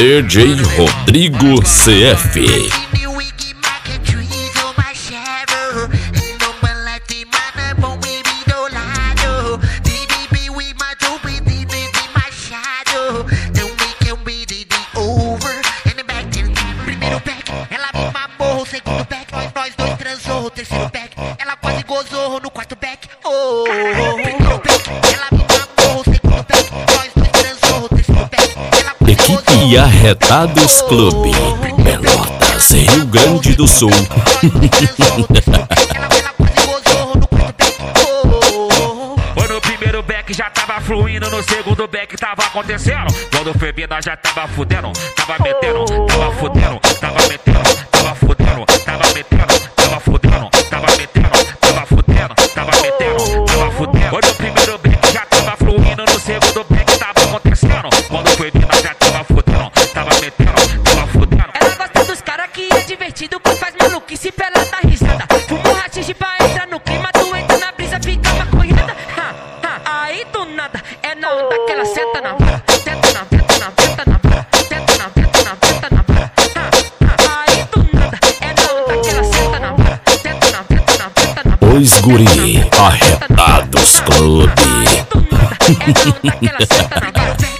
DJ Rodrigo CF. Terceiro back, ela quase gozou no quarto back. Oh, primeiro back, ela me mamou. Segundo back, nós dois transou. Terceiro back, ela quase Equipe Arretados Clube, Pelotas, Rio Grande do Sul. No primeiro back já tava fluindo, no segundo back tava acontecendo. Quando foi bem, nós já tava fudendo, tava metendo, tava fudendo, tava metendo, tava fudendo, tava metendo, tava fudendo, tava metendo, tava fudendo, tava metendo, tava fudendo. No primeiro back já tava fluindo, no segundo back tava acontecendo. Quando foi bem, nós já tava fudendo, tava metendo, tava fudendo. Ela gosta dos caras que é divertido, que faz maluquice pra ela dar risada. Fuma um rachixe pra entrar no clima, tu entra na brisa, fica maconhada. Aí do nada, é na onda que ela senta na vara. Senta na venta, na venta, na vara. Senta na venta, na venta, na vara. Aí do nada, é na onda que ela senta na vara. Senta na venta, na venta, na vara. Os Guri Arretados Clube. Aí do nada, é na onda que ela senta na vara.